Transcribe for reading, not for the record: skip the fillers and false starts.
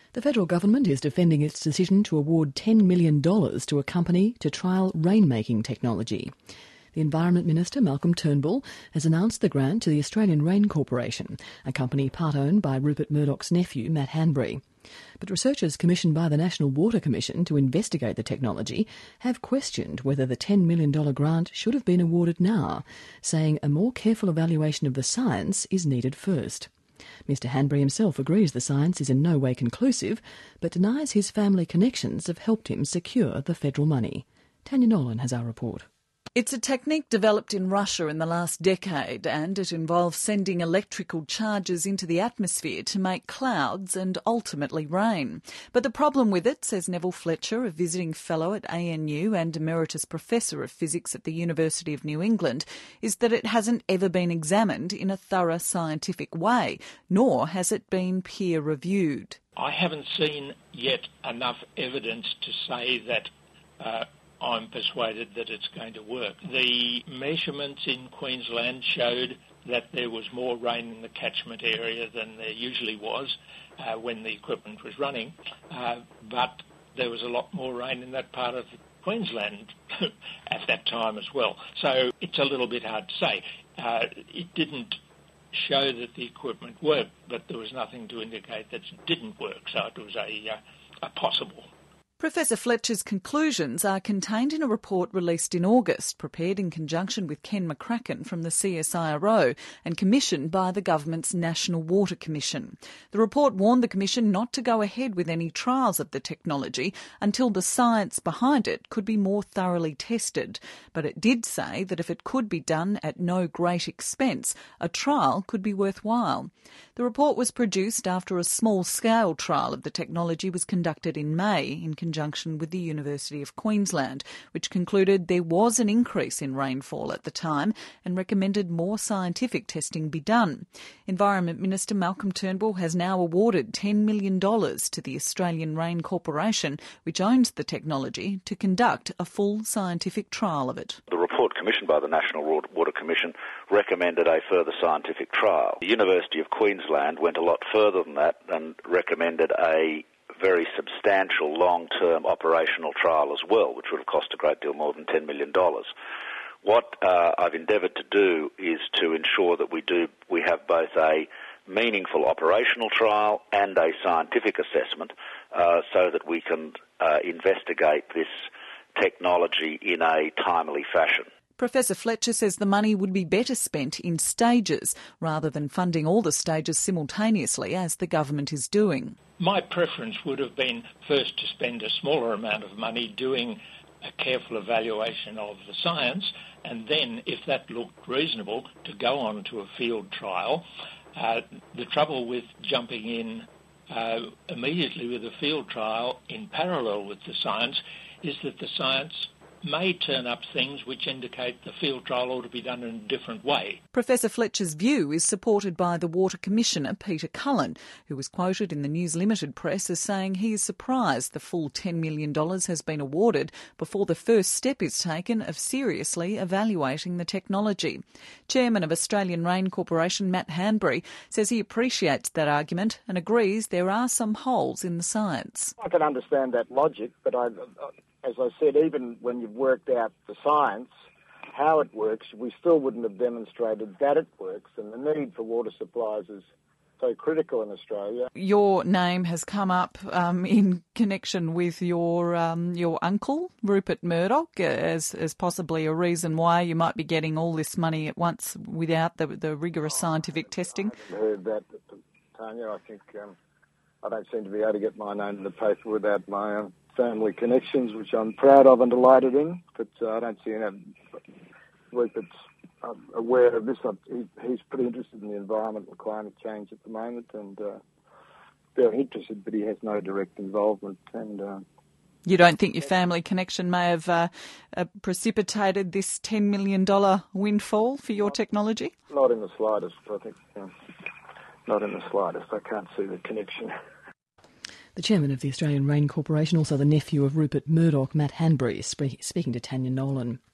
The federal government is defending its decision to award $10 million to a company to trial rainmaking technology. The Environment Minister, Malcolm Turnbull, has announced the grant to the Australian Rain Corporation, a company part-owned by Rupert Murdoch's nephew, Matt Hanbury. But researchers commissioned by the National Water Commission to investigate the technology have questioned whether the $10 million grant should have been awarded now, saying a more careful evaluation of the science is needed first. Mr Hanbury himself agrees the science is in no way conclusive, but denies his family connections have helped him secure the federal money. Tanya Nolan has our report. It's a technique developed in Russia in the last decade, and it involves sending electrical charges into the atmosphere to make clouds and ultimately rain. But the problem with it, says Neville Fletcher, a visiting fellow at ANU and emeritus professor of physics at the University of New England, is that it hasn't ever been examined in a thorough scientific way, nor has it been peer-reviewed. I haven't seen yet enough evidence to say that I'm persuaded that it's going to work. The measurements in Queensland showed that there was more rain in the catchment area than there usually was when the equipment was running, but there was a lot more rain in that part of Queensland at that time as well. So it's a little bit hard to say. It didn't show that the equipment worked, but there was nothing to indicate that it didn't work, so it was a possible. Professor Fletcher's conclusions are contained in a report released in August, prepared in conjunction with Ken McCracken from the CSIRO and commissioned by the government's National Water Commission. The report warned the Commission not to go ahead with any trials of the technology until the science behind it could be more thoroughly tested. But it did say that if it could be done at no great expense, a trial could be worthwhile. The report was produced after a small-scale trial of the technology was conducted in May in conjunction with the University of Queensland, which concluded there was an increase in rainfall at the time and recommended more scientific testing be done. Environment Minister Malcolm Turnbull has now awarded $10 million to the Australian Rain Corporation, which owns the technology, to conduct a full scientific trial of it. The report commissioned by the National Water Commission recommended a further scientific trial. The University of Queensland went a lot further than that and recommended a very substantial long-term operational trial as well, which would have cost a great deal more than $10 million. What I've endeavoured to do is to ensure that we have both a meaningful operational trial and a scientific assessment so that we can investigate this technology in a timely fashion. Professor Fletcher says the money would be better spent in stages rather than funding all the stages simultaneously as the government is doing. My preference would have been first to spend a smaller amount of money doing a careful evaluation of the science, and then, if that looked reasonable, to go on to a field trial. The trouble with jumping in immediately with a field trial in parallel with the science is that the science may turn up things which indicate the field trial ought to be done in a different way. Professor Fletcher's view is supported by the Water Commissioner, Peter Cullen, who was quoted in the News Limited press as saying he is surprised the full $10 million has been awarded before the first step is taken of seriously evaluating the technology. Chairman of Australian Rain Corporation, Matt Hanbury, says he appreciates that argument and agrees there are some holes in the science. I can understand that logic, but as I said, even when you've worked out the science, how it works, we still wouldn't have demonstrated that it works, and the need for water supplies is so critical in Australia. Your name has come up in connection with your uncle, Rupert Murdoch, as possibly a reason why you might be getting all this money at once without the rigorous scientific testing. I haven't heard that, Tanya. I think I don't seem to be able to get my name in the paper without my family connections, which I'm proud of and delighted in, but I don't see any Rupert's aware of this. He's pretty interested in the environment and climate change at the moment, and very interested, but he has no direct involvement. And you don't think your family connection may have precipitated this $10 million windfall for your technology? Not in the slightest, I think. Not in the slightest. I can't see the connection. The chairman of the Australian Rain Corporation, also the nephew of Rupert Murdoch, Matt Hanbury, speaking to Tanya Nolan.